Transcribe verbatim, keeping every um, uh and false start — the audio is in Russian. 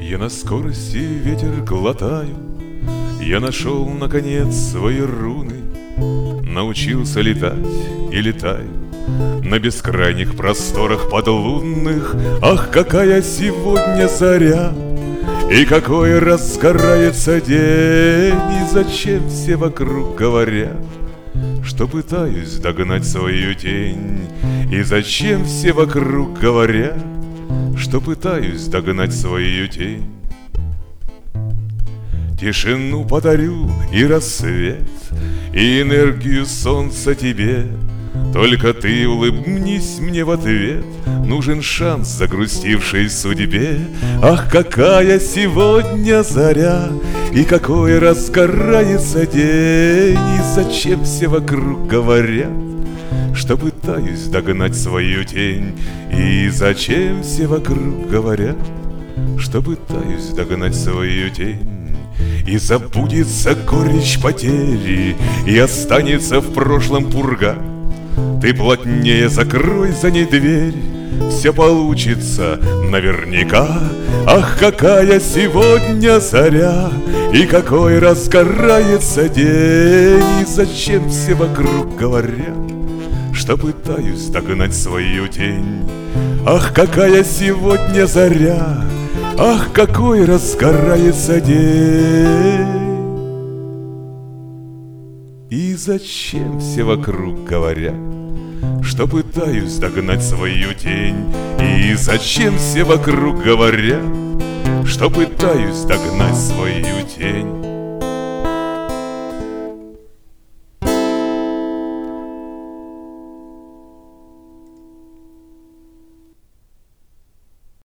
Я на скорости ветер глотаю, я нашел, наконец, свои руны, научился летать и летаю на бескрайних просторах подлунных. Ах, какая сегодня заря, и какой разгорается день, и зачем все вокруг говорят, что пытаюсь догнать свою тень, и зачем все вокруг говорят, что пытаюсь догнать свою тень. Тишину подарю и рассвет, и энергию солнца тебе. Только ты улыбнись мне в ответ, нужен шанс загрустившей судьбе. Ах, какая сегодня заря, и какой разгорается день, и зачем все вокруг говорят, что пытаюсь догнать свою тень, и зачем все вокруг говорят, что пытаюсь догнать свою тень. И забудется горечь потери, и останется в прошлом пурга. Ты плотнее закрой за ней дверь, все получится наверняка. Ах, какая сегодня заря, и какой разгорается день, и зачем все вокруг говорят, что пытаюсь догнать свою тень. Ах, какая сегодня заря, ах, какой разгорается день, и зачем все вокруг говорят, что пытаюсь догнать свою тень, и зачем все вокруг говорят, что пытаюсь догнать свою тень.